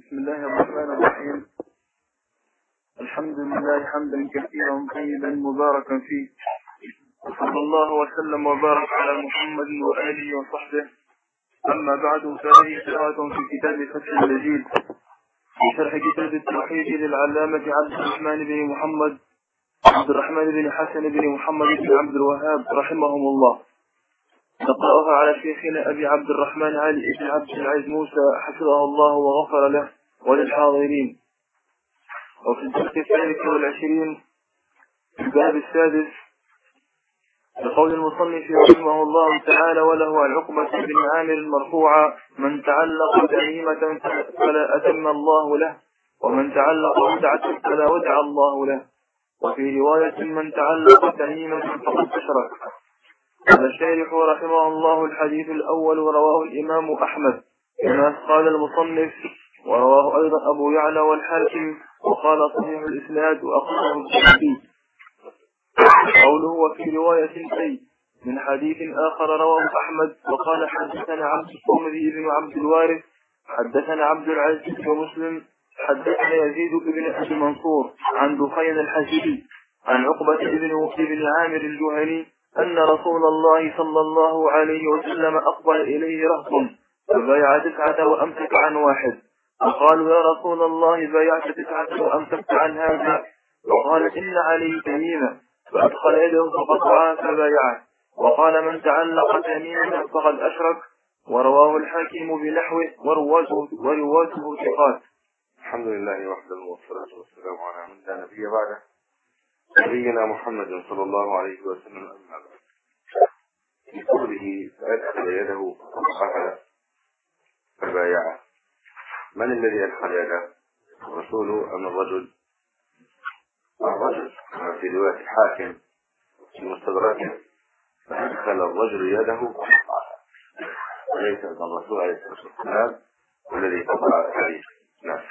بسم الله الرحمن الرحيم. الحمد لله حمدا كثيرا طيبا مباركا فيه، وصلى الله وسلم وبارك على محمد وآله وصحبه. أما بعد، فهذه قراءة في كتاب فتح المجيد في شرح كتاب التوحيد للعلامة عبد الرحمن بن حسن بن محمد بن عبد الوهاب رحمهم الله. نقرأها على شيخنا أبي عبد الرحمن علي بن عبد العزيز موسى حفظه الله وغفر له وللحاضرين. وفي الدرس 23 في الباب السادس بقول المصنف رحمه الله تعالى: وله عن عقبة بن عامر مرفوعا: من تعلق تميمة فلا أتم الله له، ومن تعلق ودعة فلا ودع الله له. وفي رواية: من تعلق تميمة فقد أشرك. قال الشارح رحمه الله: الحديث الأول رواه الإمام أحمد كما قال المصنف، ورواه أيضا أبو يعلى والحاكم، وقال صحيح الإسناد وأخرجه الترمذي. قوله وفي رواية أي من حديث آخر رواه أحمد، وقال: حدثنا عبد الصمد بن عبد الوارث، حدثنا عبد العزيز ومسلم، حدثنا يزيد بن أبي منصور عن دخين الحجري عن عقبة بن عامر الجهني أن رسول الله صلى الله عليه وسلم أقبل إليه رهط فبايع 9 وأمسك عن 1، فقالوا: يا رسول الله، بايعت 9 وأمسكت عن هذا؟ وقال: إن عليه تميمة، فأدخل يده فقطعها فبايعه. وقال: من تعلق تميمة فقد أشرك. ورواه الحاكم بنحوه ورواته ثقات. الحمد لله وحده، والصلاة والسلام على من لا نبي بعده، نبينا محمد صلى الله عليه وسلم. أما بعد، في قوله فأدخل يده فقطعها فبايعه، من الذي أدخل يده؟ الرسول أم الرجل؟ الرجل، كما في رواية الحاكم في مستدركه: فأدخل الرجل يده فقطعها، وليس الرسول عليه الصلاة والسلام والذي قطع عليه. نعم.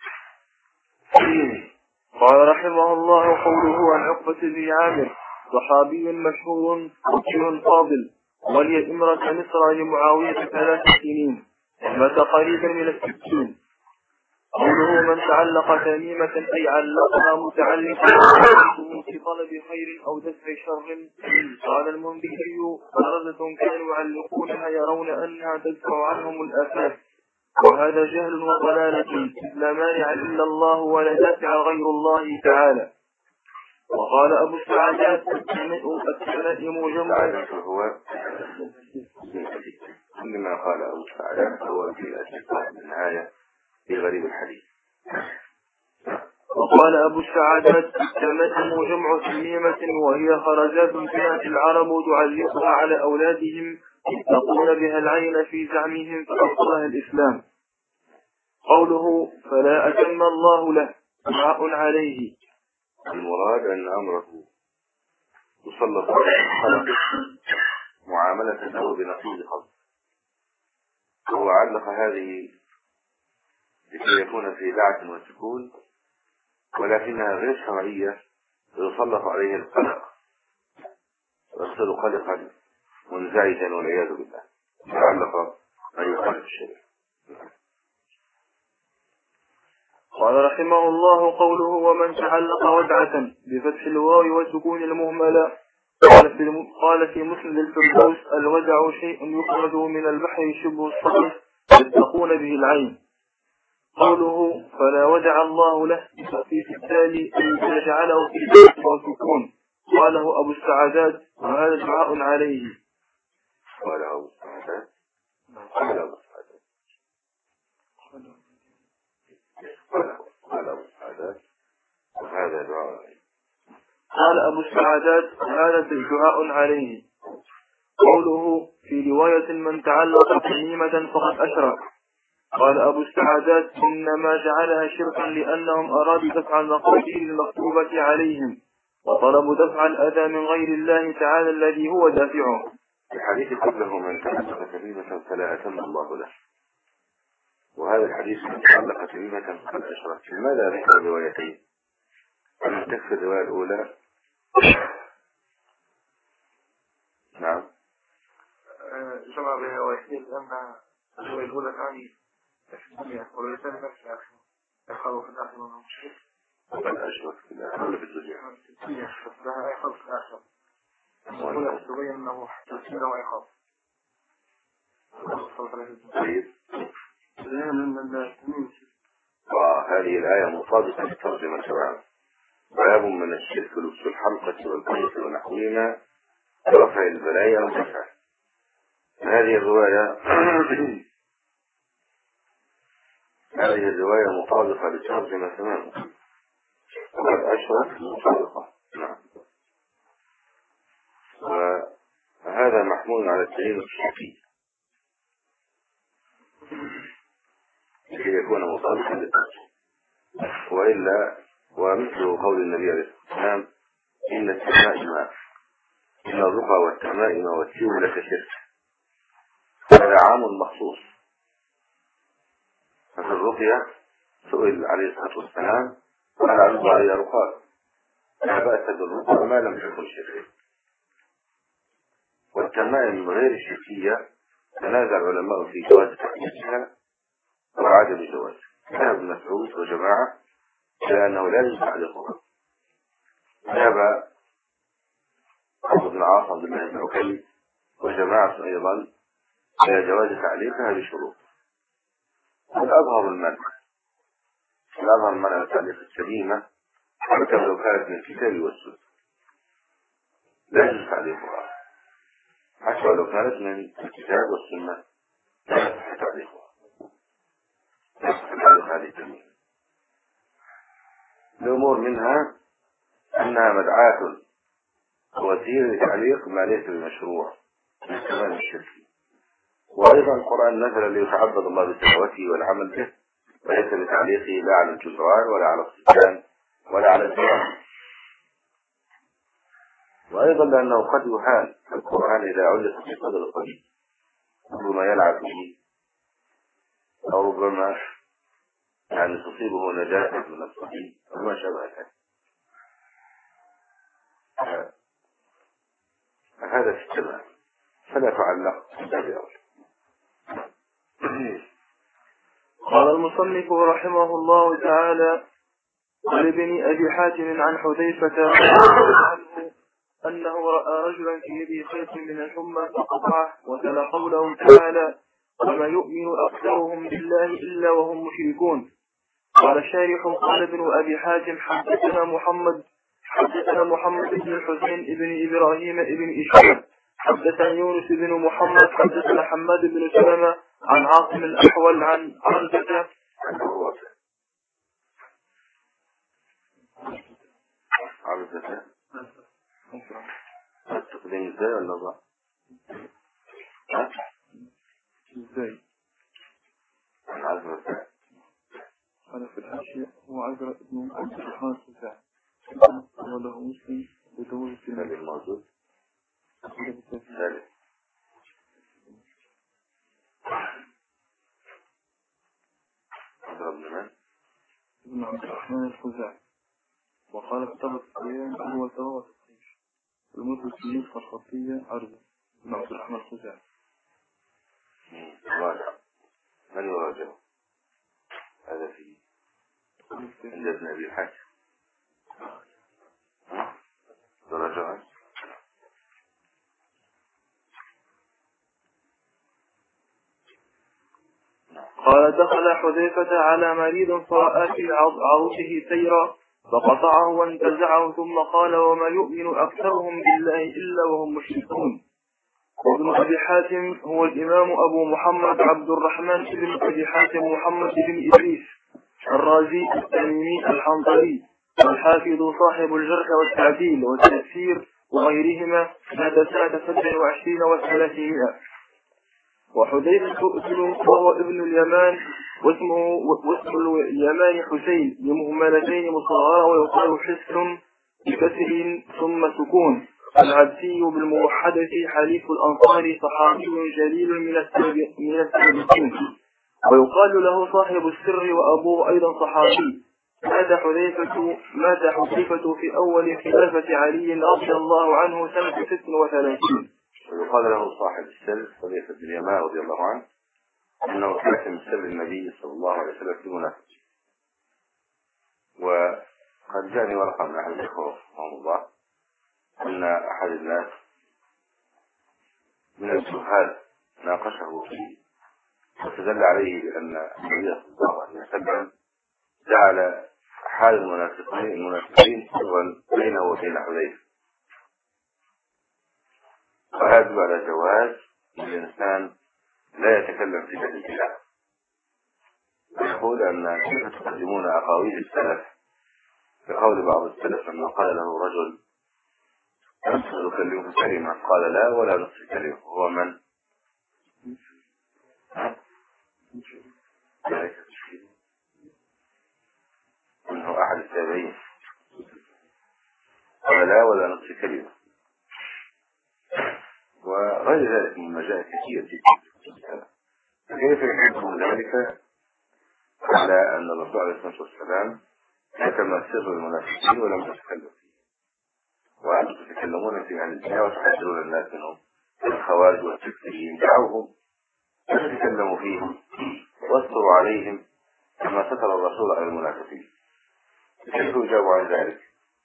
قال رحمه الله: قوله عن عقبة بن عامر صحابي مشهور وكيل فاضل، ولي إمرة مصر لمعاوية 3 سنين، مات قريبا من 60. قوله من تعلق تميمة أي علقها متعلقا في طلب خير أو دفع شر. قال المنذري: فرزة كانوا يعلقونها يرون أنها تدفع عنهم الآفات، وهذا جهل وضلالة، لا مانع إلا الله ولا دافع غير الله تعالى. وقال أبو السعادات: التمائم جمع. عندما قال أبو السعادات هو في النهاية في غريب الحديث. وقال أبو السعادات: التمائم جمع تميمة، وهي خرزات كانت العرب تعلقها على أولادهم يتقون بها العين في زعمهم فأصلها الإسلام. قوله فلا أتم الله له دعاء عليه، المراد أن أمره يسلط على الخلق معاملة له بنقيض خلق، هو علق هذه لكي يكون في دعة وسكون، ولكنها غير شرعية، يسلط عليه القلق ويصير قلقا منزعجا والعياذ بالله، يعلق أن يخالف الشريعة. قال رحمه الله: قوله ومن تعلق ودعة بفتح الواو وسكون المهملة. قال في مسند الفردوس: الودع شيء يخرج من البحر شبه الصخر يتقون به العين. قوله فلا ودع الله له في التالي أن يجعله في فتح وسكون. قاله أبو السعادات: وهذا دعاء عليه. قاله أبو السعادات وهذا دعاء عليه. قال أبو السعادات: هذا دعاء عليه. قوله في رواية من تعلق تميمة فقد أشرك. قال أبو السعادات: إنما جعلها شركا لأنهم أرادوا دفع المقادير المكتوبة عليهم، وطلبوا دفع الأذى من غير الله تعالى الذي هو دافعه. الحديث قبله: من تعلق تميمة فلا أتم الله له، وهذا الحديث من تعلق تميمة فقد أشرك. لماذا ذكر الروايتين؟ أن تكفي الرواية الأولى. نعم، جمع بين الروايتين لأن الرواية الأولى تعني وليس نفس الآخر يخاف في الآخر ولا مشرك وقد أشرك في الآخر ولا في الدنيا لها يخاف في الآخر ولا تبين أنه تسمينه ويخاف طيب وهذه الآية مطابقة للترجمة تبعا باب من الشرك لبس الحلقة والقيس ونحوهما ورفع البلايا والدفع. هذه الرواية مطابقة للترجمة تماما وقد أشرك مطابقة. نعم. وهذا محمول على الدليل الشركي لكي يكون مطابقا للترجمة، وإلا ومثل قول النبي عليه الصلاة والسلام إن الرقى والتمائم والتيم لكشرك. هذا عام مخصوص. ففي الرقية سئل عليه الصلاة والسلام قال الرقى هي رقى لا بأس بالرقى ما لم تكن شرك. والتمائم غير الشركية تنازع العلماء في جواز تحديثها وعدم جواز. ذهب ابن مسعود وجماعة إلى أنه لا يجوز تعليقها. ذهب عمرو بن العاص عبد الله بن عكيم وجماعة أيضا إلى جواز تعليقها بشروط. الأظهر المنع تعليق السليمة حتى لو كانت من الكتاب والسنة لا يجوز تعليقها، حتى لو كانت من الكتاب والسنة لا يصح تعليقها. هذه التمييز الأمور منها أنها مدعاة وسيلة لتعليق ما ليس بمشروع من كمال الشرك. وأيضا القرآن نزل ليتعبد الله بتلاوته والعمل به وليس لتعليقه لا على الجدران ولا على الصبيان ولا على الديان. وأيضا لأنه قد يحال القرآن إذا علق في صدر الصبي ربما يلعب به أو ربما تصيبه نجاسة من الصبي وما شابه ذلك. هذا في التمام فلا تعلق بأول. قال المصنف رحمه الله تعالى ولابن أبي حاتم عن حذيفة أنه رأى رجلا في يده خيط من الحمى فقطعه وتلا قوله تعالى وما يؤمن أكثرهم بالله إلا وهم مشركون. قال الشارح قال ابن أبي حاتم حدثنا محمد بن الحسين بن إبراهيم بن إشهاب حدثنا يونس بن محمد حدثنا حماد بن سلمة عن عاصم الأحول عن عرجة التقديم ازاي ولا ضع؟ ازاي؟ عن عزرة أنا في الحاشية هو عزرة بن عبد الرحمن الخزاعي وله مسلم ودور في هذا الموجود ثالث عزرة بن من؟ ابن عبد الرحمن الخزاعي. وقال كتاب الصيام هو ثروة الطيش المسلمين الخطية عرض ابن عبد الرحمن الخزاعي. راجع من يراجع هذا في عند ابن أبي حاتم راجع. قال دخل حذيفة على مريض فرأى في عروسه سيرا فقطعه وانتزعه ثم قال وما يؤمن أكثرهم بالله إلا وهم مشركون. وابن أبي حاتم هو الإمام أبو محمد عبد الرحمن بن أبي حاتم محمد بن إدريس الرازي التميمي الحنظلي الحافظ صاحب الجرح والتعديل والتفسير وغيرهما مات سنة 27 و300. وحذيفة وهو ابن اليمان واسم اليمان حسين بمهملتين مصغرة ويقال حسن بكسر ثم سكون. العبسي بالموحدة حليف الأنصار صحابي جليل من السابقين ويقال له صاحب السر وأبوه أيضا صحابي. مات حذيفة في أول خلافة علي رضي الله عنه سنة 36. ويقال له صاحب السر حذيفة بن اليمان رضي الله عنه أنه كاتم سر النبي صلى الله عليه وسلم في منافسه. وقد جاءني ورقة من أحد الإخوة رحمه الله أن أحد الناس من الجهال ناقشه فيه واستدل عليه بأن النبي صلى الله عليه وسلم جعل حال المنافقين سرا بينه وبين حذيفة، وهذا على جواز الإنسان لا يتكلم في هذه الكلام، ويقول أن كيف تقدمون أقاويل السلف بقول بعض السلف لما قال له رجل أنت تكلمه كلمة قال لا ولا نصف كلمة، هو من؟ منه أحد التابعين قال لا ولا نصف كلمة، وغير ذلك من مجال كثير جدا. كيف يحكم ذلك على أن الرسول عليه الصلاة والسلام كتم سر المنافقين ولم يتكلم فيه، وأنتم تتكلمون في عن الدنيا وتحذرون الناس منهم الخوارج والتكفيرين، دعوهم تتكلموا فيهم واستروا عليهم كما ستر الرسول على المنافقين. كيف يجاب عن ذلك؟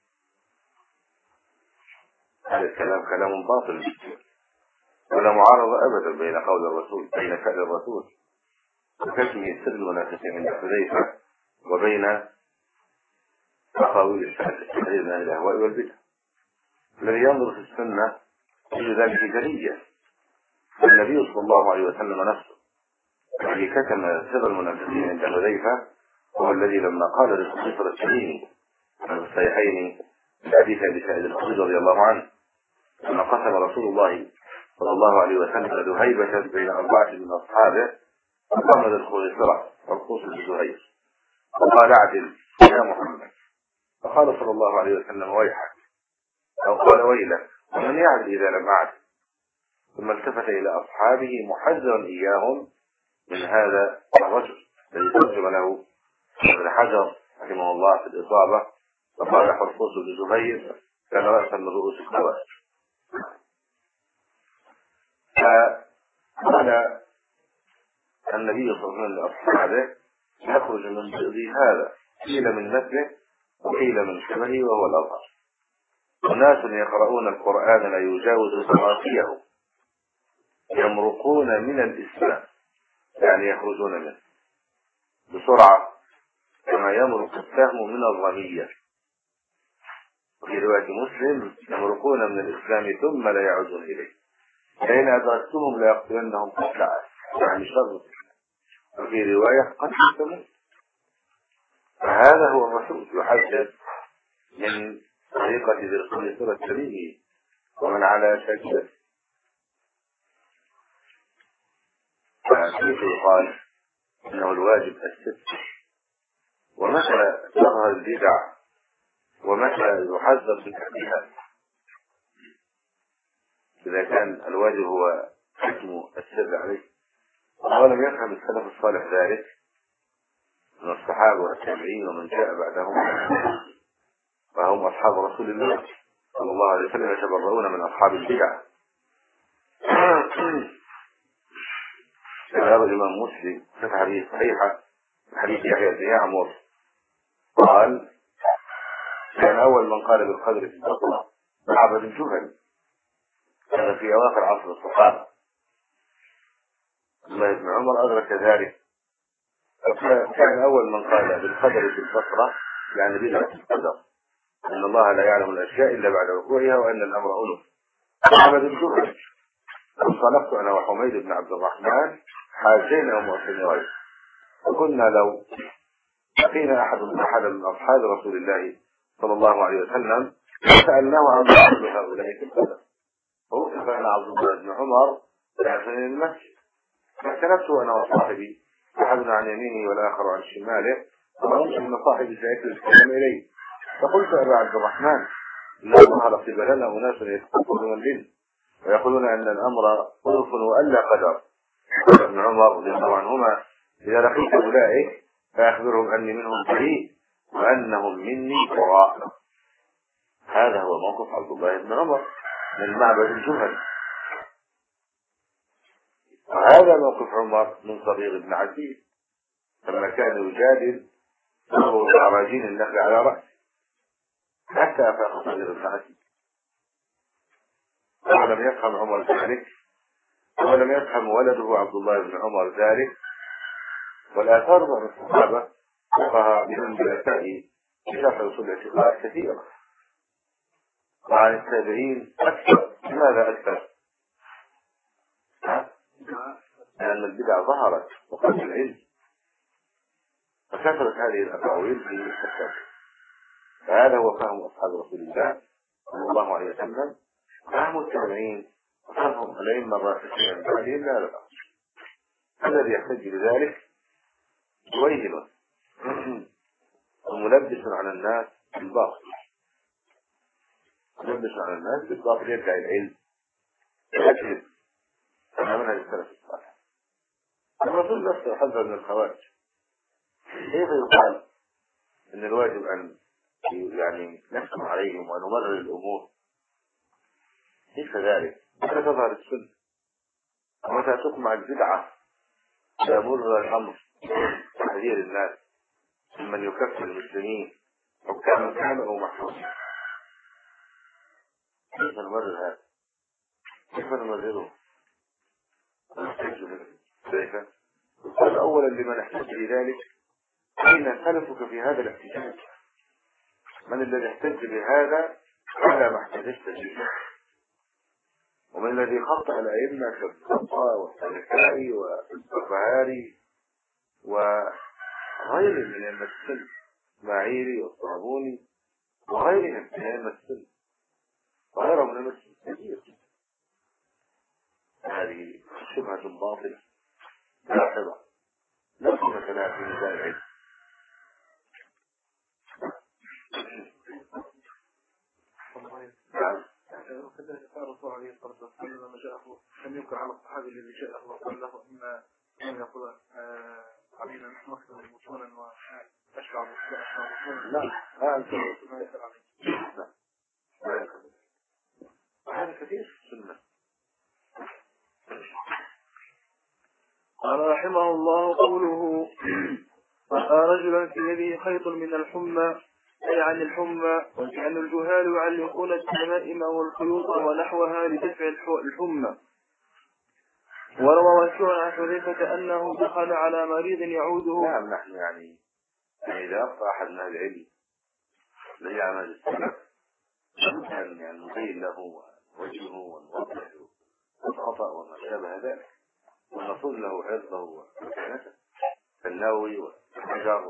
هذا الكلام كلام باطل ولا معارضة أبدا بين قول الرسول بين فعل الرسول وكتم سر المنافقين عند حذيفة وبين أقاويل التحذير من الأهواء والبدع. الذي ينظر في السنة يجد ذلك جليا. النبي صلى الله عليه وسلم نفسه الذي كتم سر المنافقين عند حذيفة هو الذي لما قال للخليفة التميمي عن الصحيحين في حديث أبي سعيد الخدري رضي الله عنه لما قسم رسول الله صلى الله عليه وسلم ذهيبة بين أربعة من أصحابه فقام للخليفة والقوس لزهير وقال اعدل يا محمد، فقال صلى الله عليه وسلم ويحك، أو قال ويلك ومن يعدل إذا لم أعدل، ثم التفت إلى أصحابه محذرا إياهم من هذا الرجل الذي ترجم له ابن حجر رحمه الله في الإصابة فقال حرقوس لزهير كان رأسا من رؤوس الخوارج. فقال النبي صلى الله عليه وسلم لأصحابه يخرج من ضئضي هذا قيل من نسله وقيل من شبهه وهو الأظهر، وناس يقرؤون القرآن لا يجاوز تراقيهم يمرقون من الإسلام، يعني يخرجون منه بسرعة كما يمرق السهم من الرمية. وفي رواية مسلم يمرقون من الإسلام ثم لا يعودون إليه، فإن أدركتهم لا يقتلنهم قتل يعني شر. وفي رواية قتل الثمود. فهذا هو الرسول يحذر من طريقة ذي الخليفة التميمي ومن على شاكلته. فكيف يقال انه الواجب الستر؟ ومتى تظهر البدع ومتى يحذر من تحديها؟ اذا كان الواجب هو حكم السر عليه ولم يفهم السلف الصالح ذلك من الصحابه والتابعين ومن جاء بعدهم فهم اصحاب رسول الله صلى الله عليه وسلم يتبرؤون من اصحاب البدع. هذا الإمام مسلم فتح به صحيحة حديث يحيى بن يعمر قال كان أول من قال بالقدر في البصرة معبد الجهني، هذا في أواخر عصر الصحابة. الله بن عمر أدرك ذلك، كان أول من قال بالقدر في البصرة يعني بدعة القدر أن الله لا يعلم الأشياء إلا بعد وقوعها وأن الأمر أنف معبد الجهني. انطلقت أنا وحميد بن عبد الرحمن حاجين ومعتمرين، وكنا لو لقينا أحد من أصحاب رسول الله صلى الله عليه وسلم سألناه عن بعض هؤلاء في القدر، فوقف أنا عبد الله بن عمر داخل المسجد، فاعتنبت أنا وصاحبي أحدنا عن يمينه والآخر عن شماله، فرأيت أن صاحبي سيأتي الكلام إليه، فقلت أبا عبد الرحمن إن الله لقد لنا أناس يتقبلون الجن ويقولون أن الأمر أنف وألا قدر. ابن عمر رضي الله عنهما إذا لقيت أولئك فأخبرهم أني منهم بريء وأنهم مني براء. هذا هو موقف عبد الله بن عمر من معبد الجهني. هذا موقف عمر من صبيغ بن عزيز لما كان يجادل أراجين النخل على رأسه حتى أفاق صبيغ بن عزيز. ولم يفهم عمر ذلك، ولم يفهم ولده عبد الله بن عمر ذلك. والآثار من الصحابة فقها من جلساء شرح أصول الاعتقاد كثيرة، وعن التابعين أكثر. لماذا أكثر؟ لأن البدع ظهرت وقت العلم، فكثرت هذه الأقاويل في الكتاب. فهذا هو فهم أصحاب رسول الله صلى الله عليه وسلم، فهم التابعين وفهم الأئمة الراسخين بعدهم لا لا. الذي يحتج لذلك جويهل وملبس على الناس بالباطل، ملبس على الناس بالباطل، يدعي العلم يكذب على منهج السلف الصالح. الرسول نفسه حذر من الخوارج. كيف يقال ان الواجب ان يعني نحكم عليهم ونمرر الامور؟ كيف ذلك؟ متى تظهر السنه؟ ومتى تقمع البدعه يمر الامر تحذير الناس ممن يكفر المسلمين حكاما كانوا او محفوظين؟ كيف نمرر هذا؟ كيف نمرره؟ كيف؟ قال اولا لمن احتج لذلك اين سلفك في هذا الاحتجاج؟ من الذي احتج بهذا على ما احتجت به؟ ومن الذي خطأ الأئمة كالخطأ والسلكائي والبربهاري وغيرهم من أئمة السلف، المعيري والصابوني وغيرهم من أئمة السلف وغيرهم من أئمة السلف؟ هذه شبهة باطلة لاحظة لا قيمة لها في نزاع العلم. نعم. وكذلك قال الرسول عليه الصلاة والسلام لما جاءه لم ينكر على الصحابي الذي جاءه وقال له إما أن يقول علينا نحن نصل المتونا وأشبع متونا. لا لا أنت ما يسأل عليك. لا هذا كثير في السنة. قال رحمه الله قوله رأى رجلا في يده خيط من الحمى أي عن الحمى، وكأن الجهال يعلقون التمائم والخيوط ونحوها لدفع الحمى. وروى وكيع عن حذيفة أنه دخل على مريض يعوده. نعم نحن يعني إذا أخطأ أحد من العلم الذي عمل السلف لابد أن نبين له وجهه ونوضح الخطأ وما شابه ذلك، ونصون له عرضه ومكانته كالنووي والحجر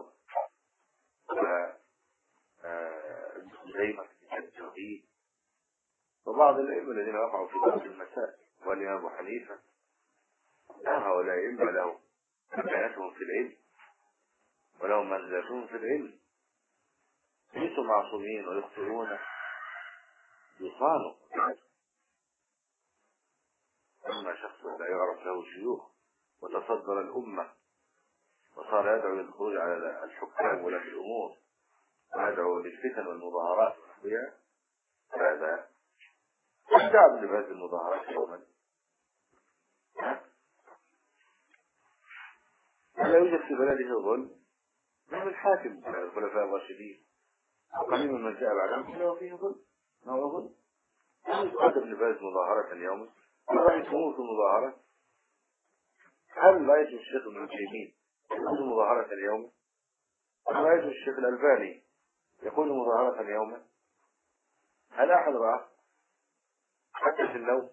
وزيمة التوحيد وبعض الأئمة الذين وقعوا في بعض المسائل، والإمام أبو حنيفة. هؤلاء أئمة لهم مكانتهم في العلم ولهم منزلتهم في العلم، ليسوا معصومين ويخطئون يصانوا. أما شخص لا يعرف له شيوخ وتصدر الأمة وصار يدعو للخروج على الحكام ولا في الأمور ويدعو للفتن والمظاهرات ونحوها، هذا يدعو لبعض المظاهرات يوما. لا يوجد في بلده ظلم، نحن الحاكم الخلفاء الراشدين وقليل من جاء بعدهم إلا وفيه ظلم. ما هو ظلم؟ هل يقدم لبعض مظاهرة اليوم؟ هل رأيتموه في المظاهرة؟ هل رأيت الشيخ ابن تيمية يقول مظاهرة اليوم؟ هل رأيت الشيخ الألباني يقول مظاهرة اليوم؟ هل أحد رأى؟ حتى في النوم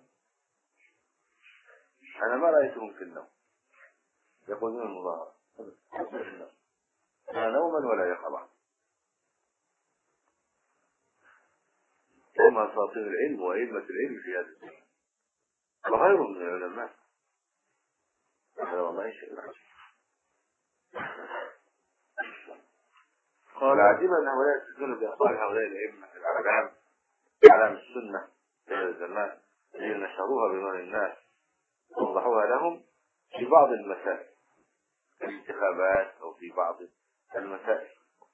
أنا ما رأيتهم في النوم يقولون المظاهرة، حتى في النوم لا نوما ولا يقظة. هم أساطير العلم وأئمة العلم في هذا الزمان وغيرهم من العلماء. هذا والله شيء عجيب. قال العجيب أن هؤلاء يستدلون بأخبار هؤلاء الأئمة الأعلام أعلام السنة في هذا الزمان الذين نشروها بين الناس ووضحوها لهم في بعض المسائل الانتخابات أو في بعض المسائل،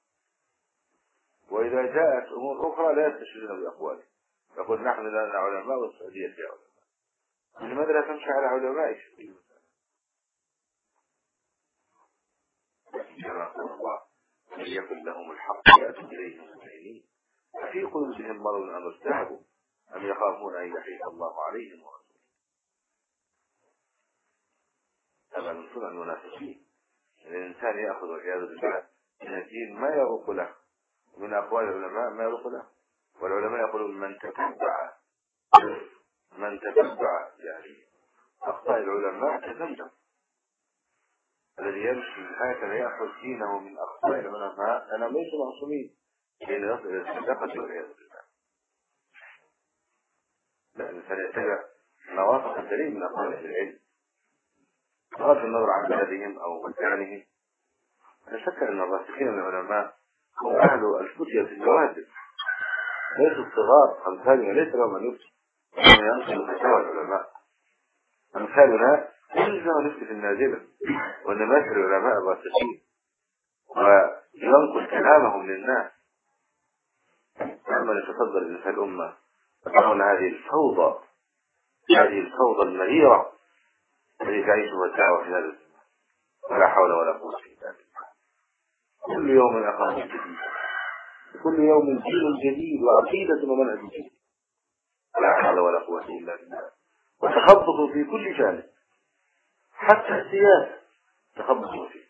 وإذا جاءت أمور أخرى لا يستشهدون بأقوالهم، يقول نحن لنا علماء والسعودية فيها علماء. لماذا لا تمشي على علمائك؟ يخافون الله وإن يكن لهم الحق يأتوا إليه مسلمين أفي قلوبهم مرض أم ارتابوا أم يخافون أن يحيف الله عليهم ورسوله. هذا من صنع المنافقين. الإنسان يأخذ والعياذ بالله من الدين ما يروق له، ومن أقوال العلماء ما يروق له. والعلماء يقولون من تتبع يعني أخطاء العلماء تذنب. الذي يمشي هكذا يأخذ دينه من أخطاء العلماء أنا ليس معصومين حين يصل إلى الصدقة والعياذ بالله. لا، الإنسان يتبع ما وافق الدليل من أقوال أهل العلم بغض النظر عن بلدهم أو مكانهم. لا شك أن الراسخين من العلماء هم أهل الفتية في النوازل، ليسوا الصغار أمثالنا، ليس لهم أن يفتي وهم ينقل فتاوى العلماء. أمثالنا يلزم نفتي في النازلة، وإنما يسأل العلماء الراسخين وينقل كلامهم للناس. أما يتصدر الإنسان الأمة وتعمل هذه الفوضى المريرة التي تعيشها الدعوة في هذا الزمان، ولا حول ولا قوة إلا بالله. كل يوم أقام جديد، كل يوم دين جديد وعقيدة ومنهج جديد، لا حول ولا قوة إلا بالله. وتخبط في كل جانب، حتى السياسة تخبط فيه.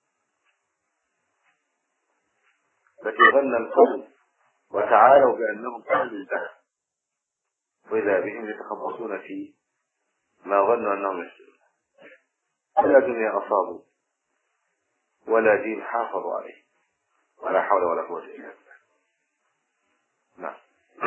التي غنى القوم وتعالوا بأنهم أهل البلد، وإذا بهم يتخبطون في ما ظنوا أنهم يسلمون. ولا دنيا أصابوا ولا دين حافظوا عليه، ولا حول ولا قوة إلا بالله. نعم.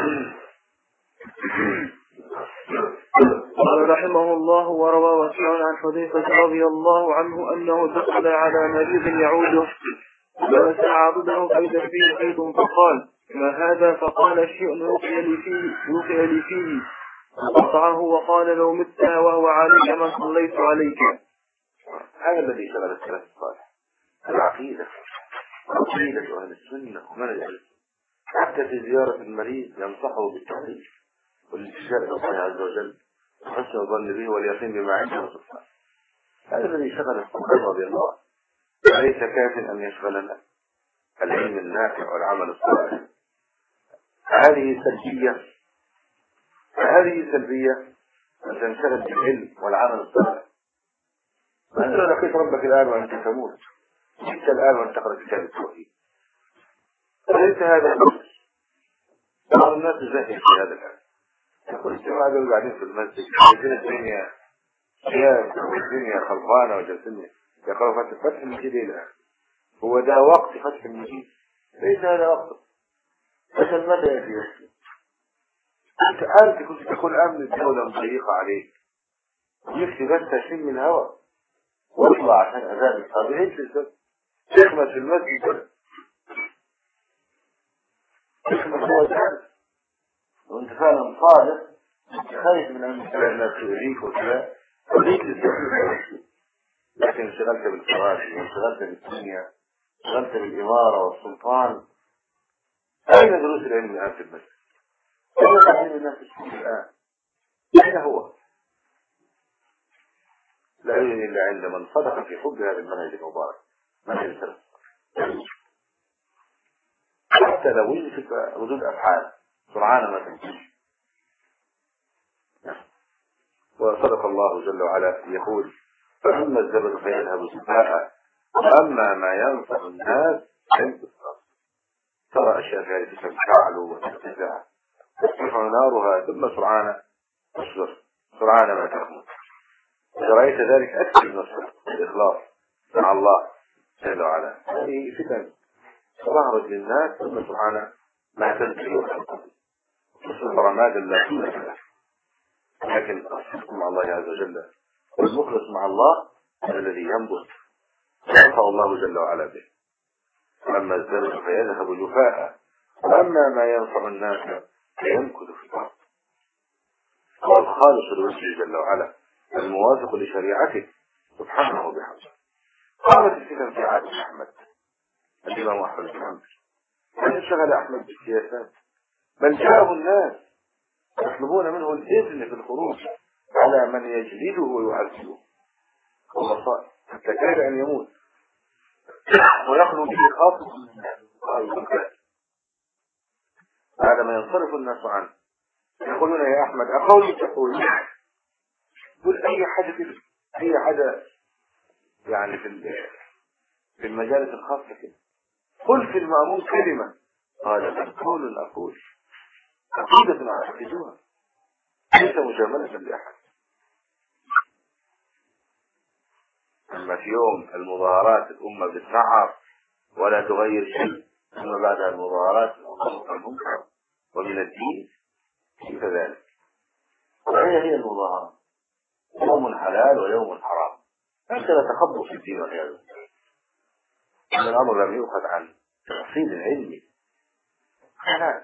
قال رحمه الله: وروى وكيع عن حذيفة رضي الله عنه أنه دخل على مريض يعوده فلمس عاضده فإذا فيه حيض فقال: ما هذا؟ فقال: شيء رقي لي فيه. فقطعه وقال: لو مت وهو عليك ما صليت عليك. هذا الذي شغل السلف الصالح، العقيدة، عقيدة أهل السنة ومنهج أهل السنة. حتى في زيارة المريض ينصحه بالتوحيد والالتجاء إلى الله عز وجل وحسن الظن به واليقين بما عنده سبحانه. هذا الذي شغل الصحابة رضي الله عنه. ليس كاف أن يشغلنا العلم النافع والعمل الصالح. هذه سلبية أن تنشغل بالعلم والعمل الصالح. أنت لو لقيت ربك الآن وأنت تموت، جئت الآن وأنت تقرأ كتاب التوحيد، وليس هذا الأمر. بعض الناس يزهد في هذا الآن، يقول الجماعة دول قاعدين في المسجد جالسين الدنيا الدنيا خلفانة وجالسين يقرأوا فتح المجيد الآن. هو ده وقت فتح المجيد؟ ليس هذا وقت. عشان متى يا أخي؟ أنت كنت تكون أمن الدولة مضيقة عليك، يكفي بس تشم الهواء واطلع عشان أذان الصلاة. انت تخمس في المسجد كده، تخمس هو تعرف وانت فعلا صادق، خايف من أن الناس تؤذيك وكذا، خليك للسجن. لكن انشغلت بالفراشي وانشغلت بالدنيا، انشغلت بالإمارة والسلطان. أين دروس العلم الآن في المسجد؟ أين تعليم الناس الآن؟ أين هو؟ لا يوجد إلا عند من صدق في حب هذا المنهج المبارك، منهج السلف. حتى لو وجدت ردود أفعال سرعان ما تنتهي. وصدق الله جل وعلا يقول: فأما الزبد فيذهب سفاء وأما ما ينفع الناس فيمكث. ترى أشياء ذلك تنفعل وترتفع ترفع نارها ثم سرعان تصدر سرعان ما تخمد. إذا رأيت ذلك أكثر من الصدق والإخلاص مع الله جل وعلا. هذه فتن ظهرت للناس ثم سرعان ما تنتهي وتنقضي تصل رماد لا قيمة له. لكن الصدق مع الله عز وجل والمخلص مع الله الذي ينبت ينفع الله جل وعلا به. أما الزبد فيذهب جفاء وأما ما ينفع الناس فيمكث في الأرض. والخالص لوجهه جل وعلا الموافق لشريعته سبحانه وبحمده. قامت الفتن في عهد أحمد الإمام أحمد بن حنبل. هل انشغل أحمد بالسياسات؟ بل جاءه الناس يطلبون منه الإذن في الخروج على من يجلده ويعذبه والمصائب حتى كاد أن يموت. ويخلو به خاصة الناس. هذا ما ينصرف الناس عنه. يقولون يا أحمد أقول تقول قل أي حاجة يعني في المجالس الخاصة كده. قل في المأمون كلمة قال أقول عقيدة أعتقدوها ليس مجاملة لأحد. أما في يوم المظاهرات الأمة بتسعر ولا تغير شيء، ثم بعدها المظاهرات المنكر ومن الدين كيف ذلك؟ وهي المظاهرة يوم حلال ويوم حرام. أنت لا تخبط في الدين والعياذ بالله. هذا الأمر لم يؤخذ عن تفصيل علمي. حلال.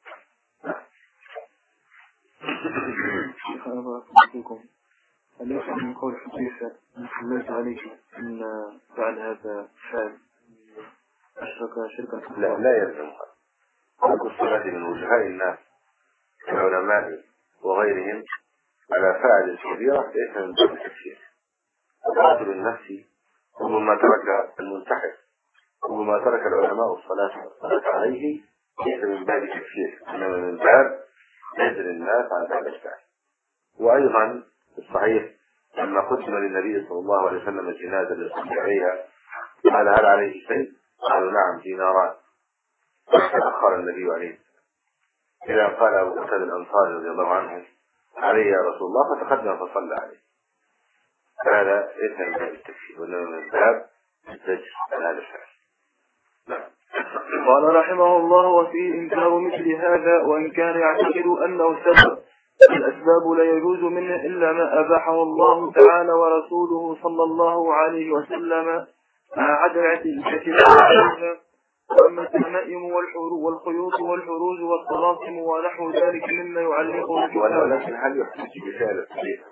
شيخ أنا بارك فيكم. هل يفهم من قول حديثة حملت عليك أن بعد هذا فعل أشرك شركا؟ لا يلزمها. ترك الصلاة من وجهاء الناس العلماء وغيرهم على فاعل الكبيرة ليس من باب التكفير. قاتل النفس ربما ترك المنتحر ربما ترك العلماء الصلاة عليه ليس من باب التكفير، إنما من باب نزل الناس عن هذا الفعل. وأيضا الصحيح لما قدم للنبي صلى الله عليه وسلم الجنازة ليصلي عليها قال هل عليه شيء؟ قالوا نعم ديناران. فأخر النبي عليه إذا قال أبو قتادة الأنصاري رضي الله عنه عليه يا رسول الله فتقدم فصلى عليه. هذا ليس من باب التكفير وإنما من باب الزجر عن هذا الفعل. قال رحمه الله وفيه إنكار مثل هذا وإن كان يعتقد أنه سبب الأسباب لا يجوز منه إلا ما أباحه الله تعالى ورسوله صلى الله عليه وسلم مع عدم الكثير. وأما التمائم والخيوط والحروز والطلاسم ونحو ذلك مما يعلقه الكتاب. لكن هل يحتاج بفعل الصديق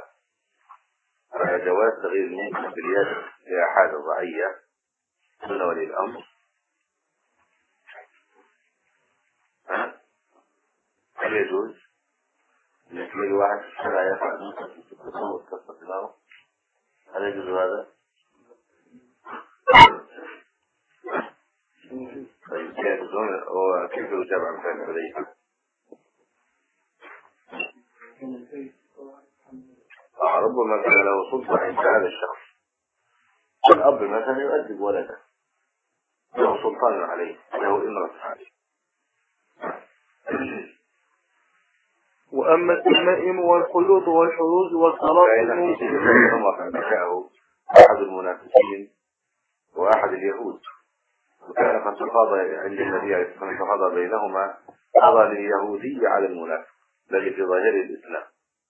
على جواز تغيير المنكر باليد لأحد الرعية من ولي الأمر؟ هل يجوز أن يكون واحد في الشارع يفعل منكر في التصور وتكسر دماغه؟ هل يجوز هذا؟ طيب كيف يجاب عن فعل عليه؟ ربما كان له سلطة عند هذا الشخص. الأب مثلا يؤدب ولده له سلطان عليه له إمرة عليه. وأما التمائم والخيوط والحروز والطلاسم فإنه أحد المنافقين وأحد اليهود وكان قد تقاضى عند النبي عليه الصلاة والسلام تقاضى بينهما قضى لليهودي على المنافق الذي في ظاهر الإسلام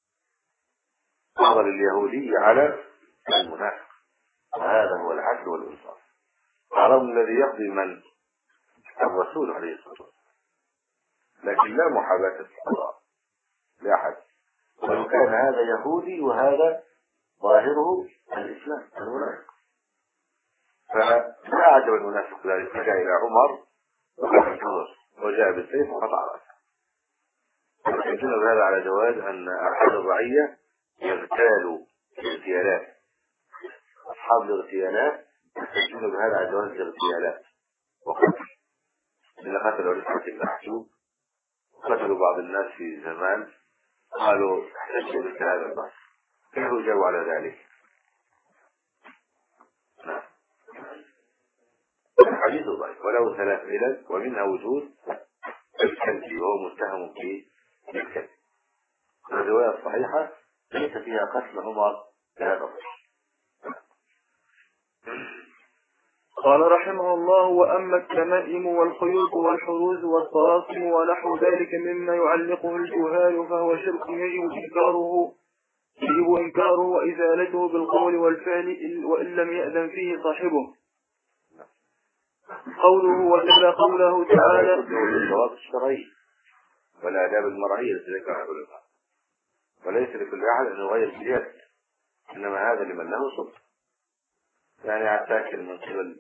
قضى لليهودي على المنافق. وهذا هو العدل والإنصاف. الرجل الذي يقضي من الرسول عليه الصلاة والسلام لكن لا محاباة القضاء لأحد. ولو كان هذا يهودي وهذا ظاهره الإسلام المنافق فلا أعجب المنافق ذلك فجاء إلى عمر وجاء بالسيف وقطع رأسه. يمكن هذا على جواز أن أحد الرعية يغتالوا الاغتيالات. أصحاب الاغتيالات يستجدون بهذا على جواز الاغتيالات وقتل. إن قتلوا رفعة بن محجوب قتلوا بعض الناس في زمان قالوا احتجوا مثل هذا النص كيف يجاوب على ذلك؟ نعم الحديث ضعيف وله 3 علل ومنها وجود الكلب وهو متهم بالكلب. الرواية الصحيحة ليس فيها قتل عمر بهذا الرجل. قال رحمه الله وأما التمائم والخيوط والحروز والطلاسم ونحو ذلك مما يعلقه الجهال فهو شرك يجب إنكاره وإزالته بالقول والفعل وإن لم يأذن فيه صاحبه. قوله وكذا قوله تعالى الضوابط الشرعية والآداب المرعية التي ذكرها العلماء وليس لكل أحد أن يغير باليد إنما هذا لمن له سلطة. يعني عساكر من قبل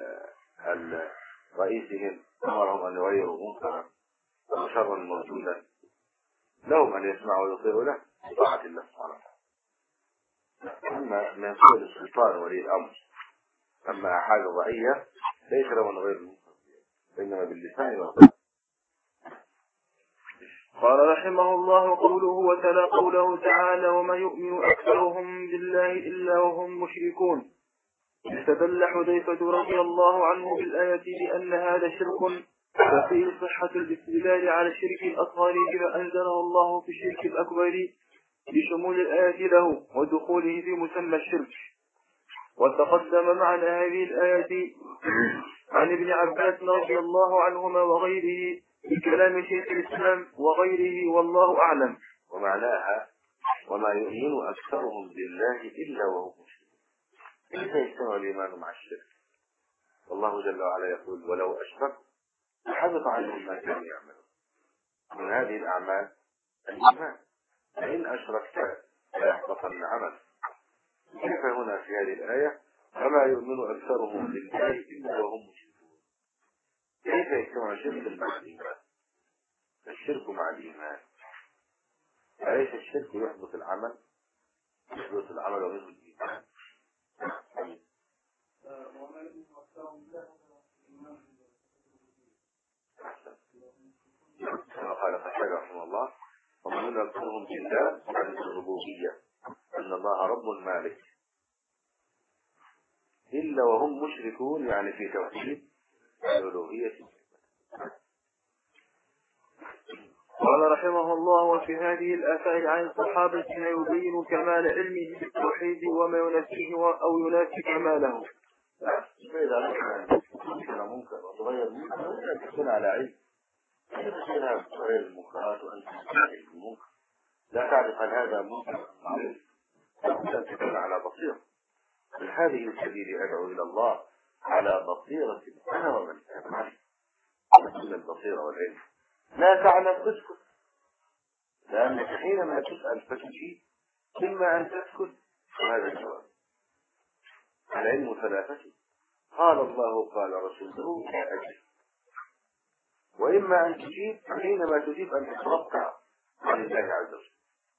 رئيسهم أمرهم أن يغيروا منكرا أو شرا موجودا لهم أن يسمعوا ويطيعوا له بطاعة الله سبحانه وتعالى. أما من قبل السلطان ولي الأمر أما أحاد الرعية ليس له من غير المنكر إنما باللسان والقلب. قال رحمه الله قوله وتلا قوله تعالى وما يؤمن أكثرهم بالله إلا وهم مشركون. استدل حذيفة رضي الله عنه بالآية بأن هذا شرك، ففيه صحة الاستدلال على الشرك الأصغر بما أنزله الله في الشرك الأكبر بشمول الآية له ودخوله في مسمى الشرك. وتقدم معنى هذه الآية عن ابن عباس رضي الله عنهما وغيره بكلام شيخ الإسلام وغيره والله أعلم. ومعناها وما يؤمن أكثرهم بالله إلا وهم مشركون. كيف يجتمع الإيمان مع الشرك؟ والله جل وعلا يقول ولو أشركوا لحبط عنهم ما كانوا يعملون. من هذه الأعمال الإيمان، فإن أشركت فيحبطن عملك. كيف هنا في هذه الآية وما يؤمن أكثرهم بالله إلا وهم مشركون؟ كيف يجتمع الشرك مع الإيمان؟ الشرك مع الإيمان، أليس الشرك يحبط العمل؟ يحبط العمل ومنه الإيمان. كما قال قتادة رحمه الله ومن يؤمن أكثرهم بالله عن الربوبية أن الله رب مالك إلا وهم مشركون، يعني في توحيد الألوهية. قال رحمه الله وفي هذه الآثار عن الصحابة ما يبين كمال علمه بالتوحيد وما ينافيه أو ينافي كماله. فإذا كان منكر وتغير منكر وأنت تكون على علم، كيف تكون تغير المنكرات وأنت تغير المنكر؟ لا تعرف هل هذا منكر معروف، أنت تكون على بصيرة. من هذه السبيل أدعو إلى الله على بصيرة أنا ومن أتبعني. من البصيرة والعلم لا تعلم تسكت، لأنك حينما تسأل فتجيب، إما أن تسكت وهذا الجواب. العلم ثلاثة قال الله قال رسوله لا أجل، وإما أن تجيب حينما تجيب أن تتوقع عن الله عز وجل.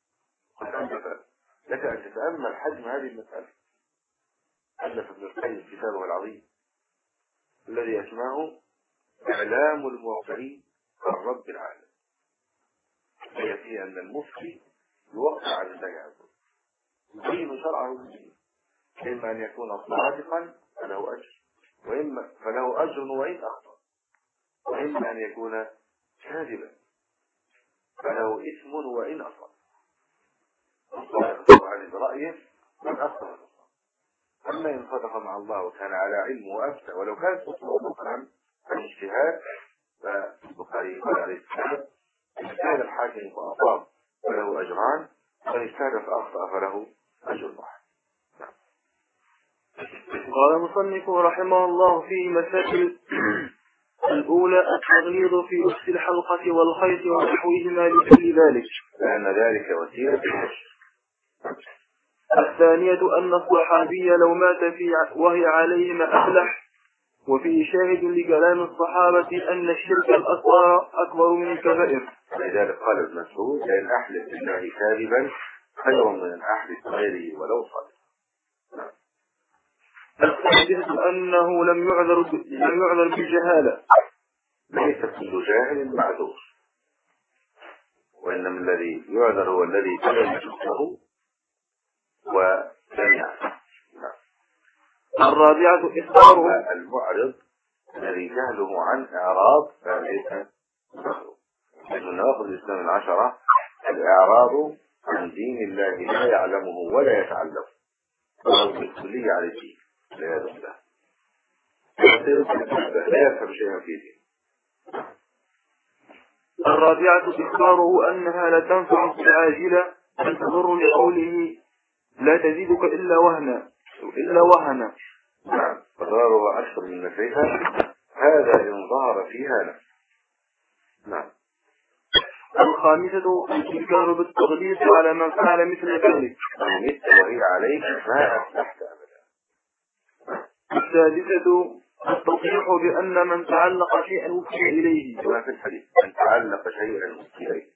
لك أن تتأمل حجم هذه المسألة. ألف ابن القيم كتابه العظيم الذي اسمه إعلام الموقعين عن رب العالمين، هي فيه أن المفتي يوقع على الله عز وجل يبين شرعه الدين، إما أن يكون صادقا فله أجر، وإما فله أجر وإن أخطأ، وإما أن يكون كاذبا فله إثم وإن أصاب. الصادق عن برأيه من أخطأ. أما إن صدق مع الله وكان على علم وأفتى ولو كانت تصدق عن اجتهاد، فالبخاري قال عليه السلام اجتهد الحاكم فأصاب فله أجران، ومن اجتهد فأخطأ فله أجر واحد. قال المصنف رحمه الله في مسائل الأولى التغليظ في لبس الحلقة والخيط ونحوهما لكل ذلك، لأن ذلك وسيلة. الثانية أن الصحابي لو مات وهي عليه ما أفلح. وفيه شاهد لكلام الصحابة أن الشرك الأصغر أكبر من الكبائر، لذلك قال ابن مسعود لأن أحلف بالله كاذبا خير من أن أحلف غيره ولو صدق. الثالثة أنه لم يعذر بالجهالة، ليس كل جاهل معذور، وإنما الذي يعذر هو الذي تبين شخصه ولم يعلم. الرابعة إخباره المعرض الذي جهله عن إعراض فليس معذور. من نواقض الإسلام العشرة الإعراض عن دين الله لا يعلمه ولا يتعلمه، وهو بالكلية على الدين لا يدخل له، لا يفهم شيئا في دين. الرابعة إخباره أنها لا تنفع في العاجلة بل تضر لقوله لا تزيدك إلا وهنا. نعم، فضررها أكثر من نفعها، هذا إن ظهر فيها نفع. نعم. الخامسة الإنكار بالتغليظ على من فعل مثل ذلك، وهي عليك ما أفلحت أبدا. السادسة التصريح بأن من تعلق شيئا وكل إليه، كما في الحديث من تعلق شيئا وكل إليه.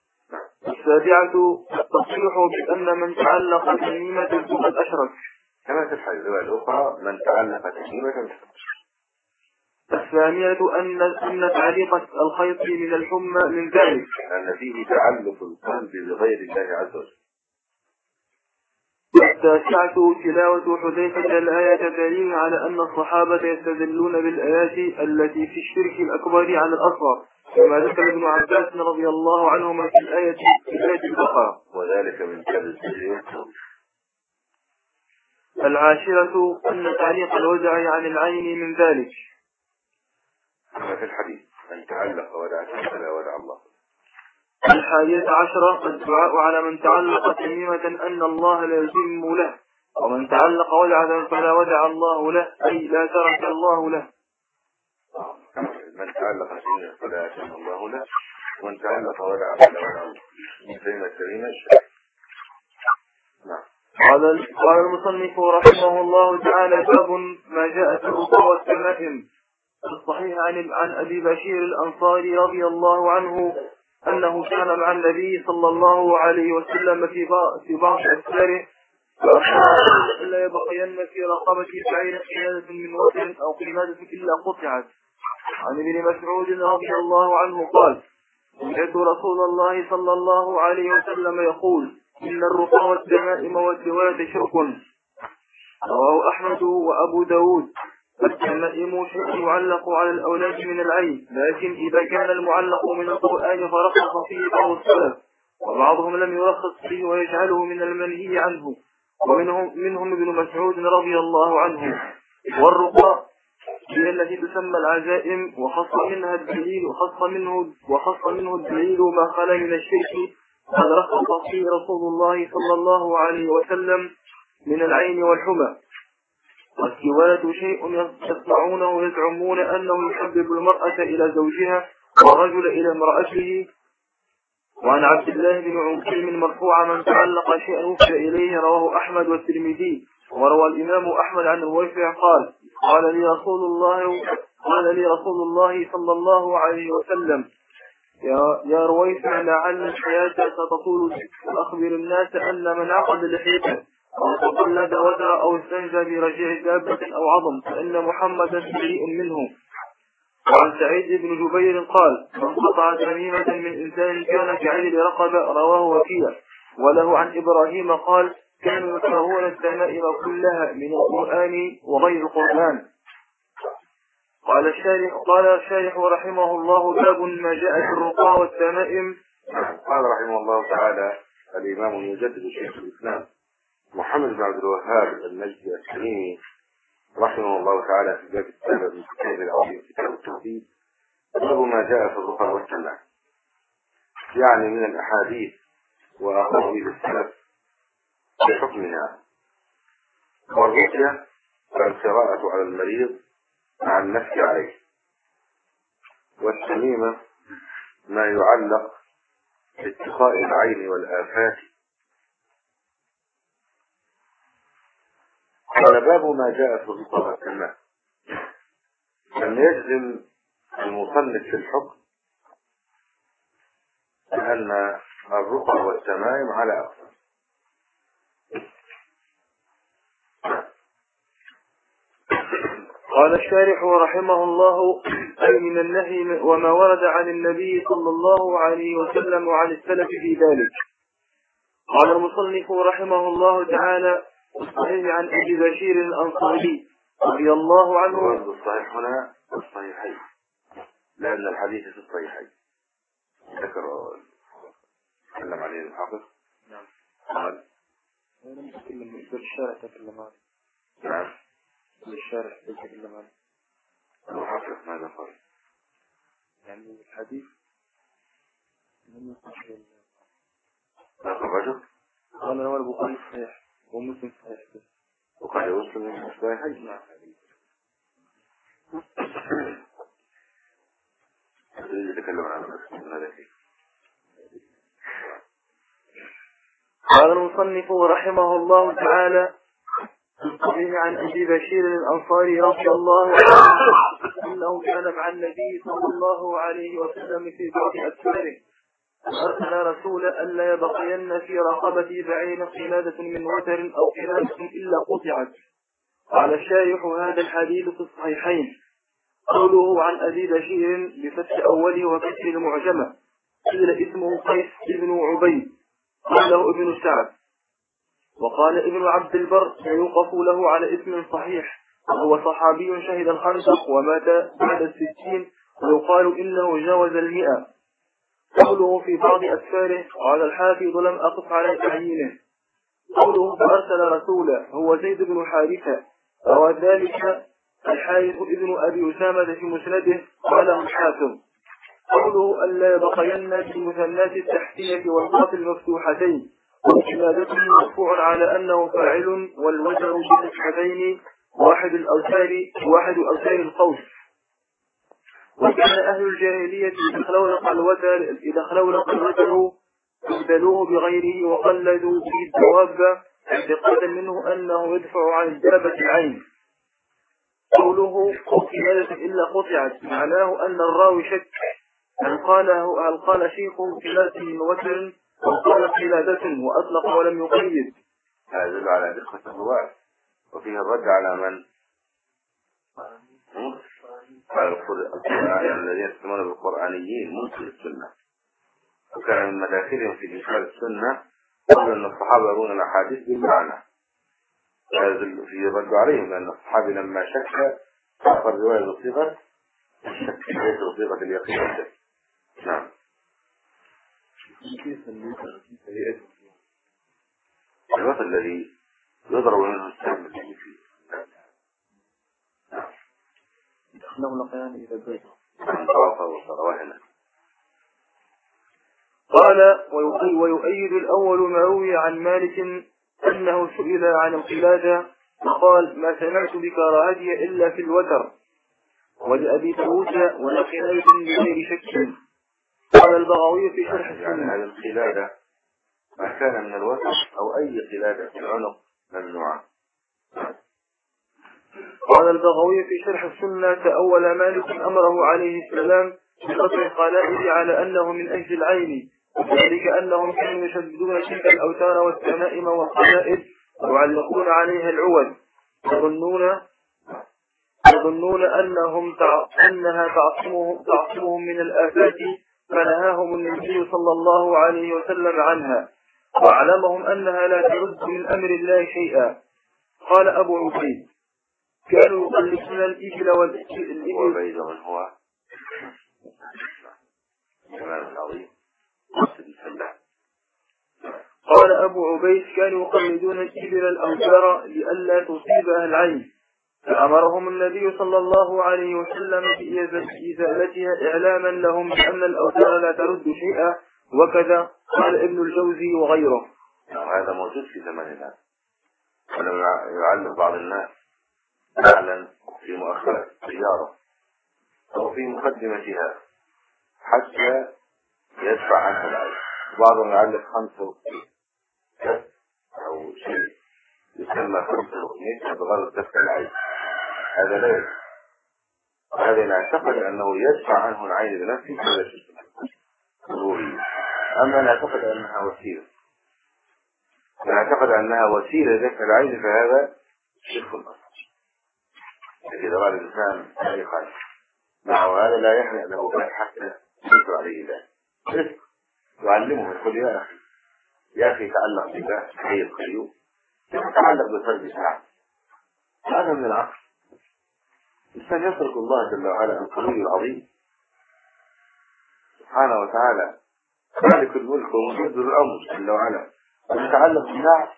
السابعة التصريح بأن من تعلق تميمة فقد أشرك، كما في الرواية الأخرى من تعلق تميمة. الثانية أن تعليق الخيط من الحمى من ذلك، أن فيه تعلق القلب بغير الله عز وجل. التاسعة تلاوة حذيفة الآية دليل على أن الصحابة يستدلون بالآيات التي في الشرك الأكبر على الأصغر، كما ذكر ابن عباس رضي الله عنهما في الآية البقرة، وذلك من كتاب السجن. العاشرة أن تعليق الوجع عن العين من ذلك، كما في الحديث من تعلق ودعته فلا ودع الله. الحادية عشرة الدعاء على من تعلق تميمة أن الله لا يتم له، ومن تعلق ودعة فلا ودع الله له، أي لا ترك الله له. من تعلق تميمة فلا يتم الله له، ومن تعلق ودعة فلا ودع الله. تميمة. نعم. قال المصنف رحمه الله تعالى: باب ما جاء في الرقى والتمائم. الصحيح عن أبي بشير الأنصاري رضي الله عنه أنه كان مع النبي صلى الله عليه وسلم في بعض أسفاره، إلا يبقين في رقبة بعير قيادة من وتر أو قيادة إلا قطعت. عن ابن مسعود رضي الله عنه قال: سمعت رسول الله صلى الله عليه وسلم يقول: إن الرقى والتمائم والدوات شرك. رواه أحمد وأبو داود. التمائم شيء يعلق على الأولاد من العين، لكن إذا كان المعلق من القرآن فرخص فيه بعض السلف، وبعضهم لم يرخص فيه ويجعله من المنهي عنه، ومنهم ابن مسعود رضي الله عنه. والرقى هي التي تسمى العزائم، وخص منه الدليل ما خلا من الشرك، قد رخص فيه رسول الله صلى الله عليه وسلم من العين والحمى. والسواد شيء يصنعونه يزعمون أنه يحبب المرأة إلى زوجها والرجل إلى امرأته. وعن عبد الله بن عقيل مرفوعا: من تعلق شيئا وفي إليه. رواه أحمد والترمذي. وروى الإمام أحمد عن الويفع قال: قال لي رسول الله صلى الله عليه وسلم: يا رويفع، لعل الحياة ستطول، فأخبر الناس أن من عقد لحيته أو تقلد وزر أو استنجى برجيع دابة أو عظم فإن محمدا بريء منه. وعن سعيد بن جبير قال: من قطع تميمة من إنسان كان كعدل رقبة. رواه وكيع. وله عن إبراهيم قال: كانوا يكرهون التمائم كلها من القرآن وغير القرآن. قال الشارح رحمه الله: باب ما جاء في الرقى والتمائم. قال رحمه الله تعالى الإمام يجدد شيخ الإسلام محمد بن عبد الوهاب النجدي التميمي رحمه الله تعالى في باب السابع من كتاب العظيم كتاب التوحيد: باب ما جاء في الرقى والتمائم، يعني من الأحاديث وأقاويل السلف بحكمها. والرقية القراءة على المريض مع النفس عليه، والتميمة ما يعلق باتقاء العين والآفات. قال: باب ما جاء في الرقى والتمائم. لم يجزم المصنف في الحكم بأن الرقى والتمائم على أقسام. قال الشارح رحمه الله: أي من النهي وما ورد عن النبي صلى الله عليه وسلم وعن السلف في ذلك. قال المصنف رحمه الله تعالى: الصحيح عن أبي بشير الأنصاري رضي الله عنه. الصحيح هنا الصحيحين، لأن الحديث في الصحيحين ذكر تكلم عليه الحافظ. نعم. قال: لم يتكلم بالشارع، تكلم عنه. نعم. بالشارع تكلم عنه. المحقق ماذا قال؟ يعني الحديث لم يقل لا الرجل قال: هو البخاري صحيح ومسلم صحيح. وقال يوصل من الصحيحين. نعم. يتكلم عن هذا. قال المصنف رحمه الله تعالى: عن أبي بشير الأنصاري رضي الله عنه أنه كان مع النبي صلى الله عليه وسلم في بعض أسفاره، فأرسل رسولا ألا يبقين في رقبتي بعين قلادة من وتر أو قلادة إلا قطعت. قال الشارح هذا الحديث في الصحيحين. قوله عن أبي بشير بفتح أوله وكسر المعجمة قيل اسمه قيس بن عبيد قاله ابن سعد. وقال ابن عبد البر يوقف له على اسم صحيح وهو صحابي شهد الخندق ومات بعد 60 ويقال إنه جاوز 100. قوله في بعض أسفاره قال الحافظ لم أقف على تعيينه. قوله فأرسل رسولا هو زيد بن حارثة روى ذلك الحارث ابن أبي أسامة في مسنده قاله الحافظ. قوله ألا يبقين في المثنات التحتية والقاف المفتوحتين وكلادته مرفوع على أنه فاعل والوجر بالفتحتين واحد أوتار القوس. وكان أهل الجاهلية إذا خلولق الوتر بدلوه بغيره وقلدوا به الدواب اعتقادا منه أنه يدفع عن الدابة العين. قوله كلادة إلا قطعت معناه أن الراوي شك هل قال شيخ كلادة من وتر أو قال كلادة وأطلق ولم يقيد. هذا يدل على دقة الرواة وفيها الرد على من؟ على القرآن الذين يسمون بالقرآنيين منكر السنة. وكان من مداخلهم في إنكار السنة قالوا أن الصحابة يرون الأحاديث بالمعنى. هذا في الرد عليهم لأن الصحابي لما شك صار الرواية بصيغة الشك ليس بصيغة اليقين. نعم. الوقت الذي يضرب منه السهم فيه نحن لقيان إذا البيت قال ويؤيد الأول ما روي عن مالك أنه سئل عن القلادة فقال ما سمعت بكراهتها إلا في الوتر. ولأبي داود ولقلادة بغير شك. قال البغوي في شرح السنة هذه القلادة ما كان من الوتر أو أي قلادة في العنق ممنوعة. قال البغوي في شرح السنة تأول مالك أمره عليه السلام بقطع القلائد على أنه من أجل العين وذلك أنهم كانوا يشددون تلك الأوتار والتمائم والقلائد ويعلقون عليها العود يظنون أنها تعصمهم من الآفات فنهاهم النبي صلى الله عليه وسلم عنها وعلمهم أنها لا ترد من أمر الله شيئا. قال أبو عبيد كانوا يقلدون الإبل والإبل من هو جمال العظيم. قال أبو عبيد كانوا يقلدون الإبل الأوتار لئلا تصيبها العين فأمرهم النبي صلى الله عليه وسلم بإزالتها إعلاما لهم بأن الأوتار لا ترد شيئا. وكذا قال ابن الجوزي وغيره. هذا موجود في زماننا ولم يعلم بعض الناس فعلا في مؤخرة السيارة أو في مقدمتها حتى يدفع عنها العين. بعضهم يعلق 5 أو شيء يسمى 5 بغرض دفع العين. هذا لا يدفع. هذا نعتقد أنه يدفع عنه العين بنفسه فلا شيء ضروري. أما نعتقد أنها وسيلة لدفع العين فهذا شرك أصلا. إذا رأى الإنسان تاريخا معه هذا لا يحرق له بل حتى يدفع عليه ذلك. يعلمه يقول يا أخي تعلق بالله حي القيوم تعلق بفرد ساعة. هذا من العقل. الإنسان يترك الله جل وعلا القوي العظيم سبحانه وتعالى مالك الملك ومدبر الأمر جل وعلا ويتعلق بالله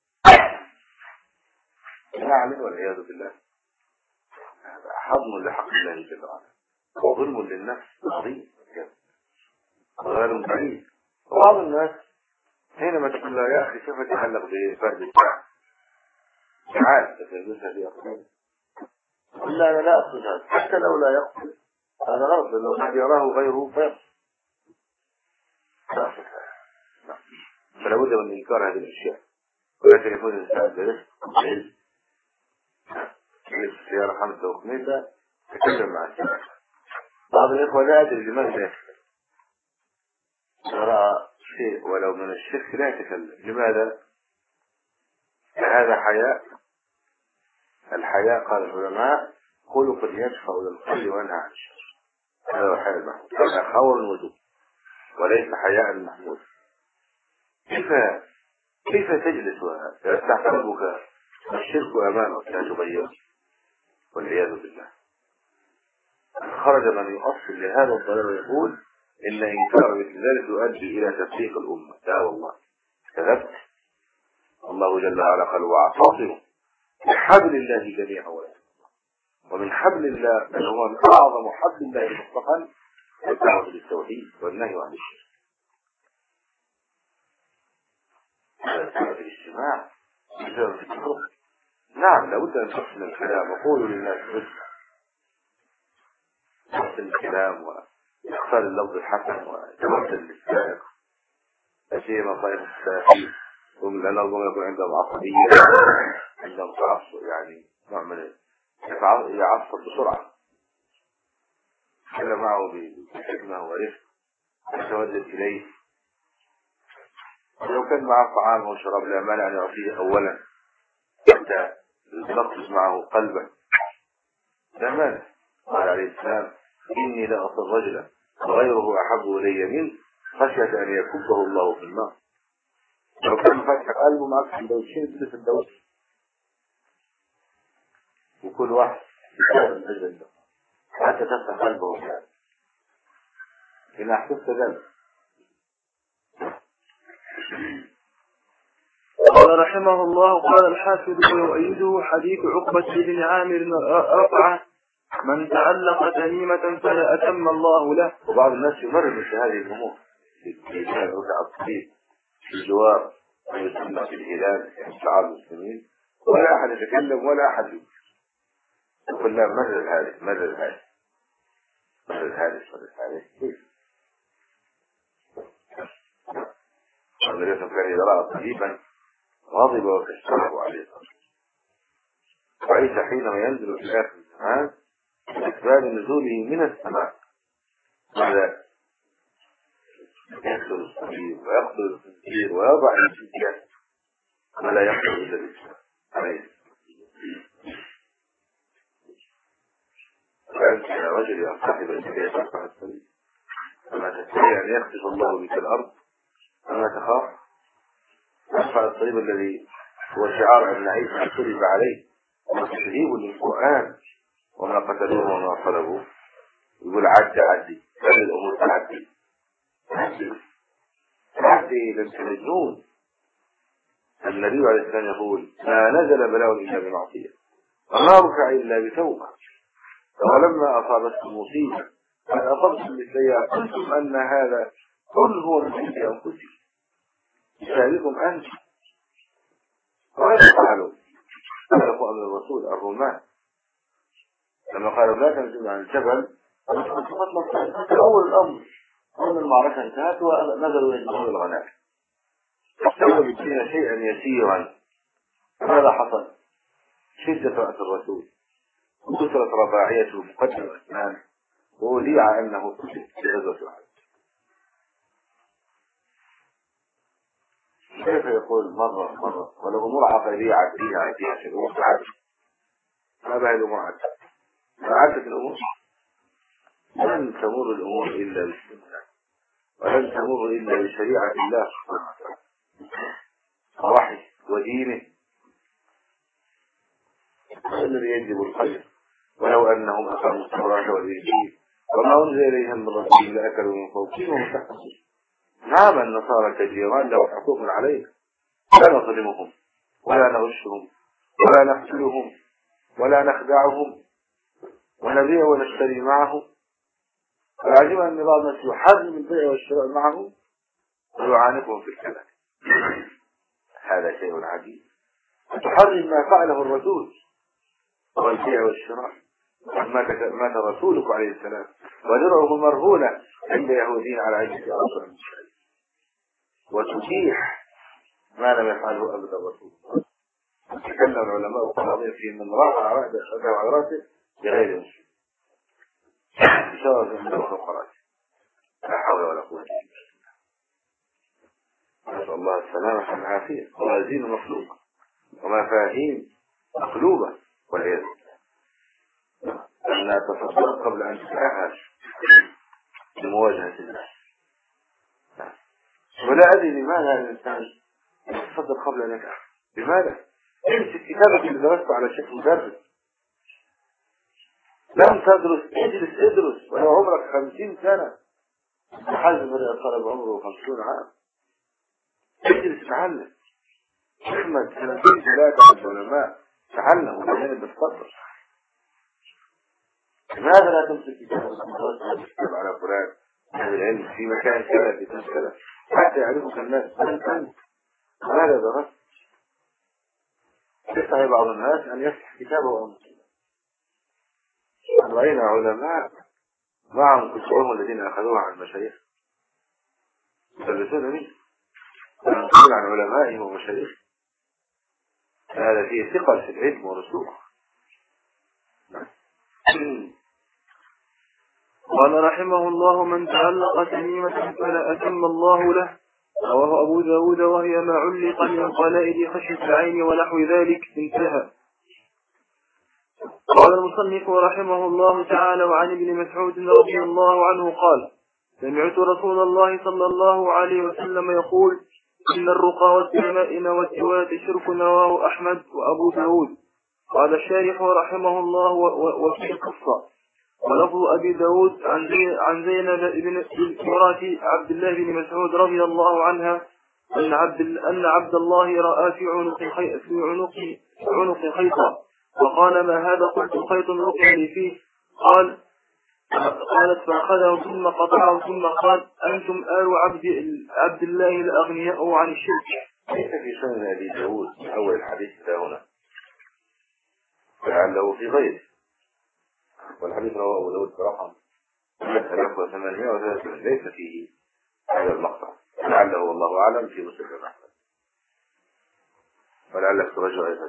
يعلم والعياذ بالله. هذا حظم لحق الله جل وعلا وظلم للنفس عظيم وغير بعيد. وبعض الناس حينما تقول له يا أخي كيف تتعلق بفرد الساعة تعال تتلبسها في أقصد قل لا أنا لا أقصد هذا حتى لو لا يقصد هذا غلط لأنه قد يراه غيره فيقصد. فلا بد من إنكار هذه الأشياء ولا يكون الإنسان برزق وعلم. في السيارة 5 وخميسة تكلم مع السيارة. بعض الإخوة لا أدري لماذا رأى شيء ولو من الشرك لا يتكلم. لماذا؟ هذا حياء. الحياء قال العلماء خلق يدفع للخير وينهى عن الشر. هذا هو الحياء المحمود. هذا خور الوجود وليس حياء المحمود. كيف تجلس ويفتح قلبك الشرك امامك لا تغير؟ والعياذ بالله. خرج من يؤصل لهذا الضلال ويقول ان انكار مثل ذلك يؤدي الى تفريق الامه. لا والله، كذبت. الله جل وعلا قال واعتصموا بحبل الله جميعا ولا تفرقوا. ومن حبل الله بل هو من اعظم حبل الله مطلقا الدعوه بالتوحيد والنهي عن الشرك. هذا الاجتماع بسبب التفرق. نعم لابد ان تحسن الكلام وقولوا للناس حسنا. تحسن الكلام واختار اللفظ الحسن وتمثل للسائق. أشياء مصائب السائقين ثم لأن الظلم يكون عندهم عصبية، عندهم تعصب، يعني نوع من يعصب بسرعة. تكلم معه بحكمة ورفق يتوجه إليه. لو كان معه طعام وشراب لا مانع أن يعطيه أولا حتى ينقص معه قلبه، لا مانع. قال عليه السلام إني لأصل رجلا غيره أحب إلي منه خشية أن يكبه الله في النار. لو كان فتح قلبه معك سندوتشين تلف السندوتش وكل واحد يتعب من أجل الله حتى تفتح قلبه فعلا. إن أحسست ذلك. قال رحمه الله قال الحافظ ويؤيده حديث عقبة بن عامر رفعه من تعلق تميمة فلا أتم الله له. وبعض الناس يمرر مثل هذه الأمور في الطريق في الجوار ويسمى في الهلال شعار المسلمين ولا أحد يتكلم ولا أحد يقول لا مرر هذه كيف؟ النبي كان إذا رأى طبيبا غضب وكشفه عليه الصلاة. وعيسى حينما ينزل في آخر الزمان أسباب نزوله من السماء ماذا؟ يقتل الصغير ويقتل الخنزير ويضع الجزية ولا يقتل إلا بالإسلام عليه الصلاة. فأنت يا رجل يا صاحب الجزية ترفع الصليب أما تستطيع أن يخسف الله بك الأرض أما تخاف ترفع الصليب الذي هو شعار أن عيسى صلب عليه وتشهيب للقرآن وما قتلوه وما صلبوه. يقول عدي خلي الأمور تعدي لن تمجنون. النبي عليه السلام يقول ما نزل بلاء إلا بمعصية وما رفع إلا بتوبة. ولما أصابتكم مصيبة قد أصبتم مثليها قلتم أن هذا قل هو من عند أنفسكم يسألكم أنت ولا تفعلوا. خالفوا أمر الرسول الرومان لما قالوا لا تنزلوا عن الجبل أول الأمر أن المعركة انتهت ونزلوا يجمعون الغنائم استوى بالدين شيئا يسيرا. ماذا حصل؟ شدة رأس الرسول وكثرت رباعيته مقدم الأسنان ووليع أنه قتل في غزوة الأحد. كيف يقول مرة والأمور عقلية عادية الأمور تعدي ما بها الأمور عدت الأمور. لن تمر الأمور إلا بالسنة ولن تمر إلا بشريعة الله سبحانه وتعالى ووحي ودينه الذي يجلب الخير. ولو أنهم أقاموا التوراة والإنجيل وما أنزل إليهم من ربهم لأكلوا من فوقهم ومن تحت أرجلهم. نعم النصارى كجيران له حقوق علينا لا نظلمهم ولا نغشهم ولا نقتلهم ولا نخدعهم ونبيع ونشتري معهم. والعجيب أن بعض الناس يحرم البيع والشراء معهم ويعانقهم في الكلام. هذا شيء عجيب. تحرم ما فعله الرسول والبيع والشراء. مات رسولك عليه السلام ودرعه مرهونة عند يهودين على عجل أرسل المشاهد وتتيح ما لم يفعله أبدا الرسول. تكلم العلماء والقضاء في من راح على رأسه بغير مسلم بشارة من الفقرات لا حول ولا قوة إلا بالله. السلامة والعافية، موازين مخلوقة ومفاهيم مقلوبة والعياذ بالله، أن تصدق قبل أن تتأهل لمواجهة الله. ولا أدري لماذا الإنسان يتصدق قبل أن يتأهل. لماذا؟ امسك كتابك اللي درسته على شكل مدرس، لم تدرس ادرس ولو عمرك 50 سنة. حازم طلب عمره 50 عام، ادرس تعلم، احمد سنتين 3 من العلماء تعلم وبعدين بتفضل. لماذا لا تمسك كتابك وتكتب على فلان أهل العلم في مكان كذا في كذا حتى يعرفك الناس من أنت؟ ماذا درست؟ يستطيع بعض الناس أن يفتح كتابه وأمسك. رأينا علماء معهم كتبهم الذين أخذوها عن مشايخ يدرسون منه وينقلون عن علمائهم ومشايخ. هذا فيه ثقل في العلم ورسوخ. قال رحمه الله: من تعلق تميمة فلا أتم الله له. رواه أبو داود، وهي ما علق من قلائد خشية العين ونحو ذلك. انتهى. قال المصنف رحمه الله تعالى: وعن ابن مسعود رضي الله عنه قال: سمعت رسول الله صلى الله عليه وسلم يقول: إن الرقى والتمائم والسواد شرك. رواه أحمد وأبو داود. قال الشارح رحمه الله: وفي قصة. ولفظ أبي داود عن زينب بن مرات عبد الله بن مسعود رضي الله عنها أن عبد الله رأى في عنق خيطا، فقال: ما هذا؟ قلت: خيط رقي لي فيه. قالت: فأخذه ثم قطعه ثم قال: أنتم آل عبد الله الأغنياء عن الشرك. ليس في سنن أبي داود من أول الحديث إلى هنا، لعله في غيره. والحديث رواه أبو داود برقم 3833، ليس فيه هذا المقطع، لعله والله أعلم في مسلم أحمد، ولعلك ترجع أيضا.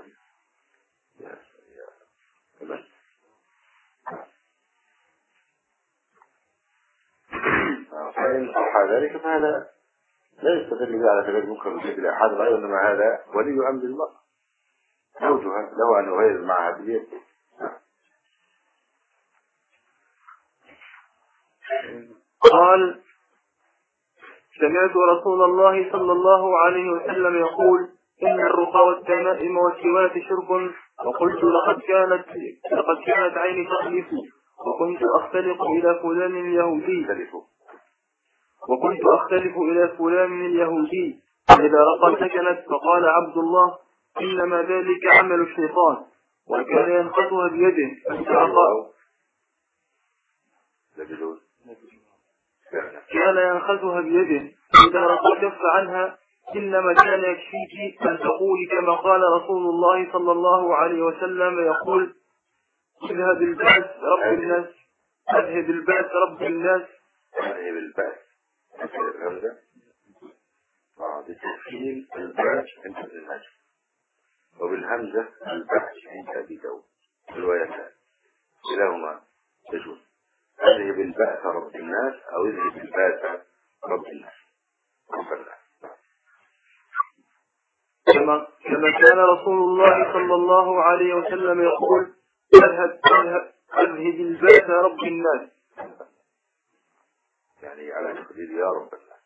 فإن صح ذلك فهذا لا يستدل به على كذلك ممكن بجد الأحد غير، إنما هذا ولي أمر المرء زوجها له أن يغير معها بيده. قال: سمعت رسول الله صلى الله عليه وسلم يقول: إن الرقى والتمائم والسوات شرك. وقلت: لقد كانت عيني تخلف، وكنت أختلف إلى فلان اليهودي إذا رقى سكنت. فقال عبد الله: إنما ذلك عمل الشيطان. وكان ينخسها بيده إذا رقى كف عنها. إنما كان يكفيك أن تقولي كما قال رسول الله صلى الله عليه وسلم يقول: اذهب البأس رب الناس. اذهب البأس رب الناس. اذهب البأس الهمزة بتفصيل البأس عند ابن ماجه، وبالهمزة البأس عند أبي داود، روايتان كلاهما يجوز. اذهب البأس رب الناس أو اذهب البأس رب الناس. كما كان رسول الله صلى الله عليه وسلم يقول: اذهب البأس رب الناس، يعني على تقدير يا رب الناس.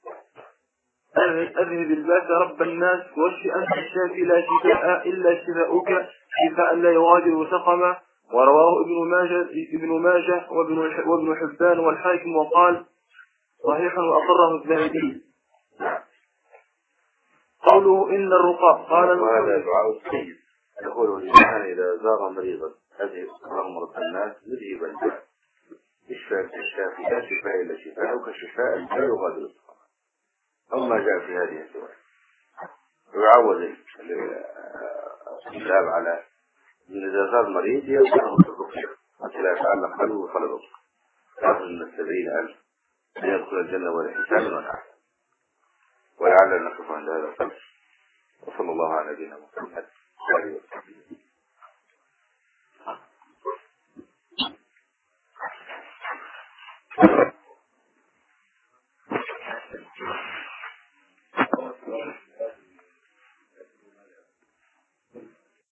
اذهب البأس رب الناس واشف أنت الشافي لا شفاء إلا شفاؤك شفاء لا يغادر سقما. ورواه ابن ماجه وابن حبان والحاكم وقال: صحيح وأقره الذهبي. قوله إن الرقى. قال: وهذا دعاء السيد يقول الإنسان إذا زار مريضا: أذهب رب الناس يذهب البأس الشافي لا شفاء إلا شفاؤك شفاء لا يغادر سقما. أما جاء في هذه الرواية يعود الكتاب على من إذا زار مريض يذهب بالرقية حتى لا يتعلم قلبه وطلب الرزق، يأخذ من 70,000 أن يدخل الجنة ولا حساب ولا عذاب. ولعلنا نقف عند هذا القدر، وصلى الله على نبينا محمد وعلى آله وصحبه.